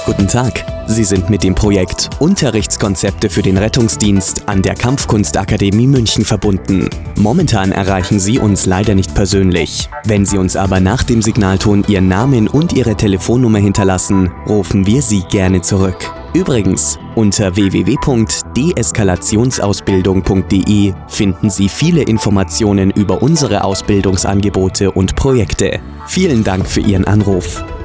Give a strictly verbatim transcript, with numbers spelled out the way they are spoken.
Guten Tag. Sie sind mit dem Projekt Unterrichtskonzepte für den Rettungsdienst an der Kampfkunstakademie München verbunden. Momentan erreichen Sie uns leider nicht persönlich. Wenn Sie uns aber nach dem Signalton Ihren Namen und Ihre Telefonnummer hinterlassen, rufen wir Sie gerne zurück. Übrigens, unter w w w punkt deeskalationsausbildung punkt de finden Sie viele Informationen über unsere Ausbildungsangebote und Projekte. Vielen Dank für Ihren Anruf.